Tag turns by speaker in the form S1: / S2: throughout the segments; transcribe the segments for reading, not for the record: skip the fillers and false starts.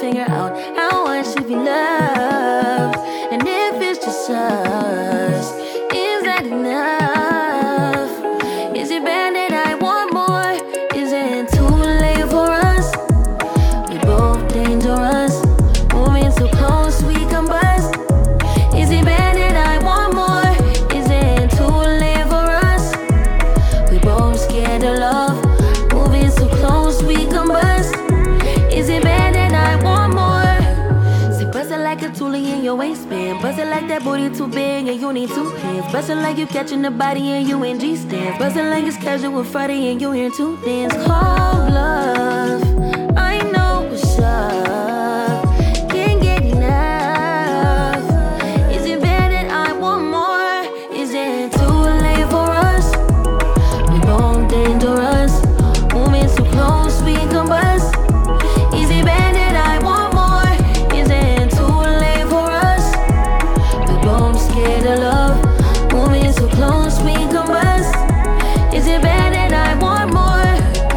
S1: figure out how I should be loved. And if it's just us, is that enough? Is it bad that I want more? Is it too late for us? We both dangerous, moving so close we can bust. Is it bad that I want more? Is it too late for us? We both scared of love, moving so close we can bust. Is it bad that I want more? Say bust it like a toolie in your waistband. Bust it like that booty too big and you need two hands. Bust it like you catching the body and you in G stands. Bust it like it's casual Friday and you here to dance. Call love, I know what's up. Can't get enough. Is it bad that I want more? Is it too late for us? We both dangerous, moving so close we can bust. Is it bad that I want more? Is it too late for us? We both scared of love, moving so close we can bust. Is it bad that I want more?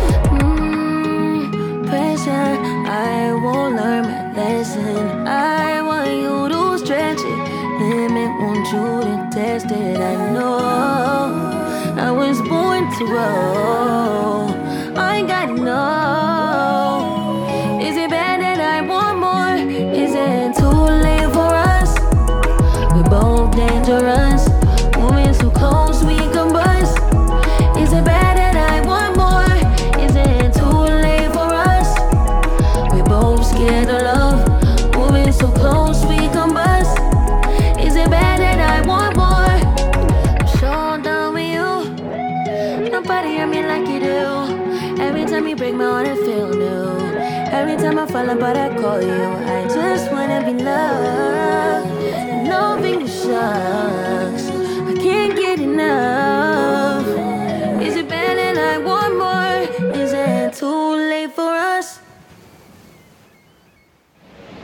S1: Pressure, I won't learn my lesson. I want you to stretch it, limit, want you to test it. I know I was born to roll. I gotta know. Is it bad that I want more? Is it too late for us? We both dangerous, moving so close we can bust. Is it bad that I want more? Is it too late for us? We both scared of love, moving so close we can bust. Is it bad that I want more? I'm so done with you. Nobody hurt me like you do. Every time you break my heart, I feel new. Every time I fall apart, I call you. I just wanna be loved. Loving you.